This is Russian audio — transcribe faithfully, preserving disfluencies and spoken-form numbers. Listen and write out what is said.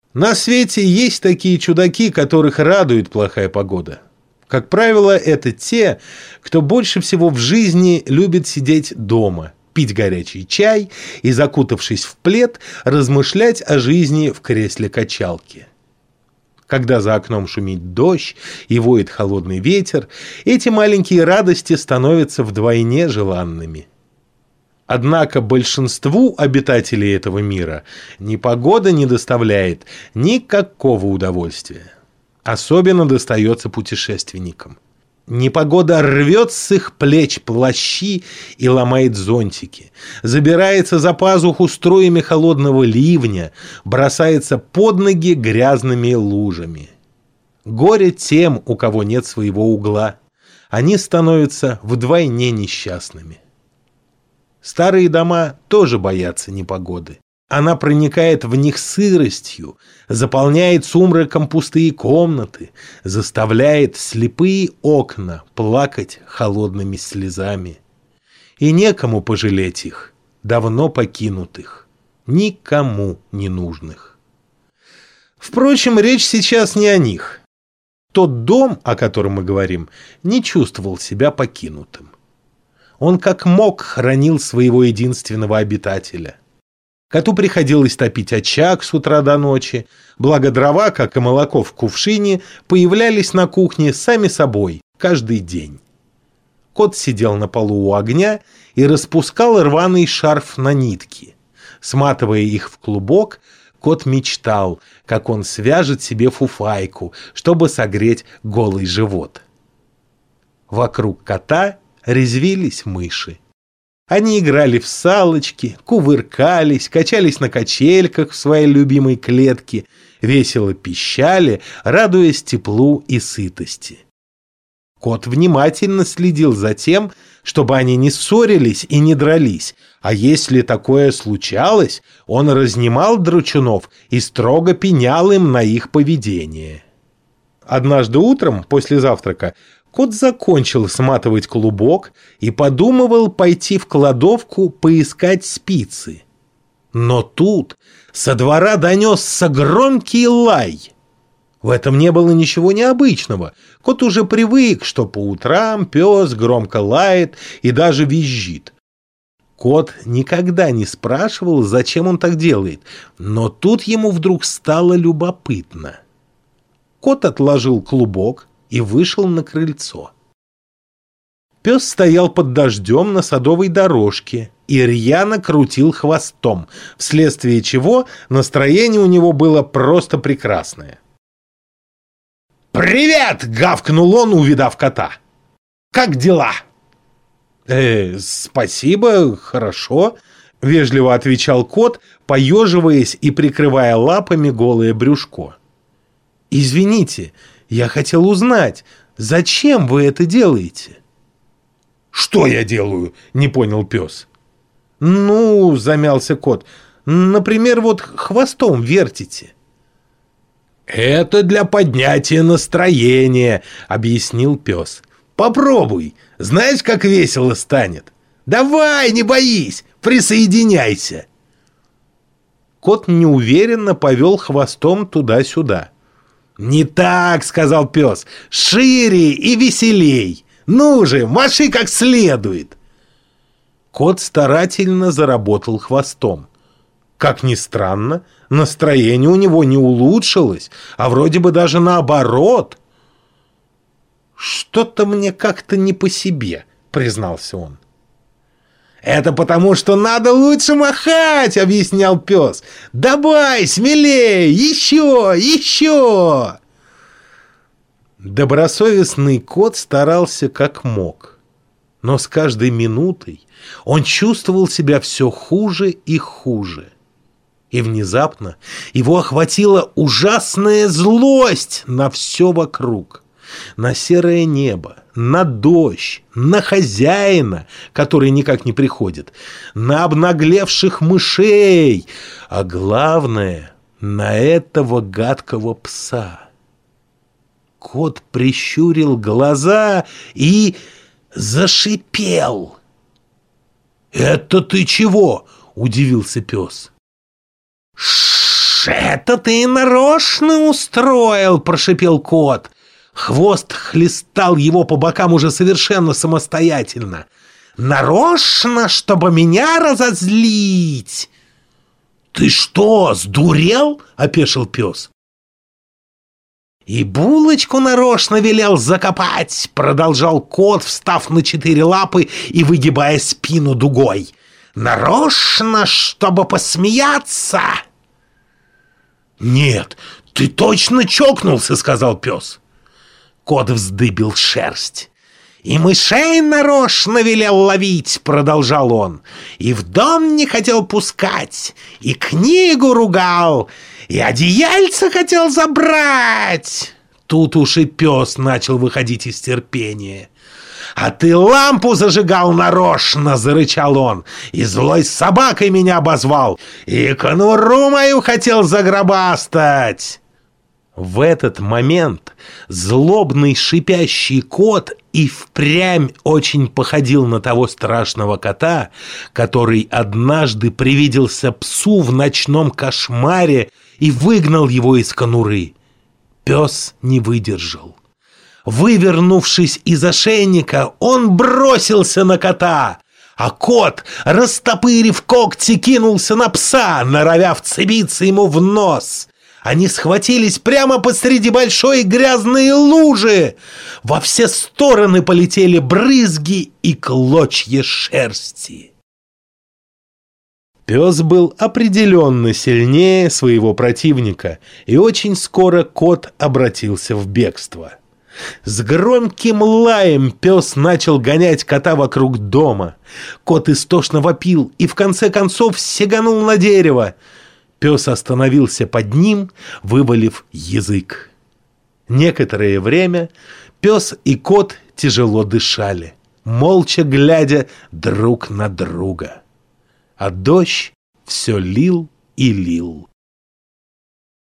На свете есть такие чудаки, которых радует плохая погода. Как правило, это те, кто больше всего в жизни любит сидеть дома, пить горячий чай и, закутавшись в плед, размышлять о жизни в кресле-качалке. Когда за окном шумит дождь и воет холодный ветер, эти маленькие радости становятся вдвойне желанными. Однако большинству обитателей этого мира непогода не доставляет никакого удовольствия. Особенно достается путешественникам. Непогода рвет с их плеч плащи и ломает зонтики, забирается за пазуху струями холодного ливня, бросается под ноги грязными лужами. Горе тем, у кого нет своего угла. Они становятся вдвойне несчастными. Старые дома тоже боятся непогоды. Она проникает в них сыростью, заполняет сумраком пустые комнаты, заставляет слепые окна плакать холодными слезами. И некому пожалеть их, давно покинутых, никому не нужных. Впрочем, речь сейчас не о них. Тот дом, о котором мы говорим, не чувствовал себя покинутым. Он как мог хранил своего единственного обитателя. Коту приходилось топить очаг с утра до ночи, благо дрова, как и молоко в кувшине, появлялись на кухне сами собой каждый день. Кот сидел на полу у огня и распускал рваный шарф на нитки. Сматывая их в клубок, кот мечтал, как он свяжет себе фуфайку, чтобы согреть голый живот. Вокруг кота резвились мыши. Они играли в салочки, кувыркались, качались на качельках в своей любимой клетке, весело пищали, радуясь теплу и сытости. Кот внимательно следил за тем, чтобы они не ссорились и не дрались, а если такое случалось, он разнимал драчунов и строго пенял им на их поведение. Однажды утром, после завтрака, кот закончил сматывать клубок и подумывал пойти в кладовку поискать спицы. Но тут со двора донесся громкий лай. В этом не было ничего необычного. Кот уже привык, что по утрам пес громко лает и даже визжит. Кот никогда не спрашивал, зачем он так делает, но тут ему вдруг стало любопытно. Кот отложил клубок и вышел на крыльцо. Пес стоял под дождем на садовой дорожке и рьяно крутил хвостом, вследствие чего настроение у него было просто прекрасное. «Привет!» — гавкнул он, увидав кота. «Как дела?» «Э, спасибо, хорошо», — вежливо отвечал кот, поеживаясь и прикрывая лапами голое брюшко. «Извините, я хотел узнать, зачем вы это делаете?» «Что я делаю?» — не понял пес. «Ну, — замялся кот, — например, вот хвостом вертите». «Это для поднятия настроения», — объяснил пес. «Попробуй, знаешь, как весело станет? Давай, не боись, присоединяйся». Кот неуверенно повел хвостом туда-сюда. «Не так, — сказал пес, — шире и веселей. Ну же, маши как следует». Кот старательно заработал хвостом. Как ни странно, настроение у него не улучшилось, а вроде бы даже наоборот. «Что-то мне как-то не по себе», — признался он. «Это потому, что надо лучше махать», — объяснял пес. «Давай, смелее, еще, еще!» Добросовестный кот старался как мог, но с каждой минутой он чувствовал себя все хуже и хуже. И внезапно его охватила ужасная злость на все вокруг. На серое небо, на дождь, на хозяина, который никак не приходит, на обнаглевших мышей, а главное, на этого гадкого пса. Кот прищурил глаза и зашипел. «Это ты чего?» — удивился пес. «Ше!» «Это ты нарочно устроил!» – прошипел кот. Хвост хлестал его по бокам уже совершенно самостоятельно. «Нарочно, чтобы меня разозлить!» «Ты что, сдурел?» – опешил пес. «И булочку нарочно велел закопать!» – продолжал кот, встав на четыре лапы и выгибая спину дугой. «Нарочно, чтобы посмеяться!» «Нет, ты точно чокнулся!» – сказал пес. Кот вздыбил шерсть. «И мышей нарочно велел ловить!» — продолжал он. «И в дом не хотел пускать, и книгу ругал, и одеяльце хотел забрать!» Тут уж и пес начал выходить из терпения. «А ты лампу зажигал нарочно!» — зарычал он. «И злой собакой меня обозвал, и конуру мою хотел загробастать!» В этот момент злобный шипящий кот и впрямь очень походил на того страшного кота, который однажды привиделся псу в ночном кошмаре и выгнал его из конуры. Пес не выдержал. Вывернувшись из ошейника, он бросился на кота, а кот, растопырив когти, кинулся на пса, норовя вцепиться ему в нос. Они схватились прямо посреди большой грязной лужи. Во все стороны полетели брызги и клочья шерсти. Пес был определенно сильнее своего противника, и очень скоро кот обратился в бегство. С громким лаем пес начал гонять кота вокруг дома. Кот истошно вопил и в конце концов сиганул на дерево. Пес остановился под ним, вывалив язык. Некоторое время пес и кот тяжело дышали, молча глядя друг на друга. А дождь все лил и лил.